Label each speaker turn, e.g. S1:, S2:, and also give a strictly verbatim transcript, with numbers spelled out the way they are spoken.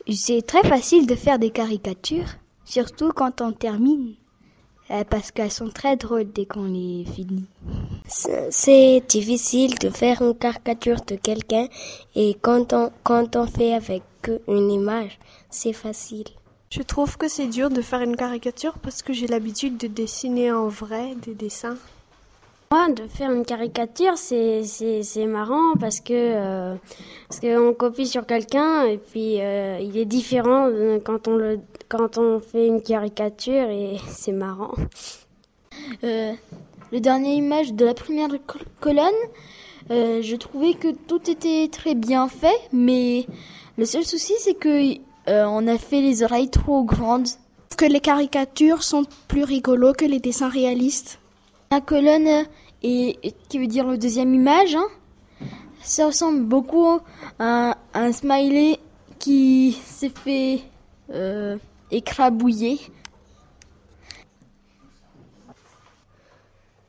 S1: C'est très facile de faire des caricatures, surtout quand on termine, parce qu'elles sont très drôles dès qu'on les finit.
S2: C'est difficile de faire une caricature de quelqu'un et quand on, quand on fait avec une image, c'est facile.
S3: Je trouve que c'est dur de faire une caricature parce que j'ai l'habitude de dessiner en vrai des dessins.
S4: Moi, de faire une caricature, c'est c'est c'est marrant parce que euh, parce qu'on copie sur quelqu'un et puis euh, il est différent quand on le quand on fait une caricature et c'est marrant.
S5: Euh, le dernier image de la première colonne, euh, je trouvais que tout était très bien fait, mais le seul souci c'est que euh, on a fait les oreilles trop grandes.
S3: Est-ce que les caricatures sont plus rigolos que les dessins réalistes?
S5: La colonne, et, et qui veut dire le deuxième image, hein, ça ressemble beaucoup à un, un smiley qui s'est fait euh, écrabouiller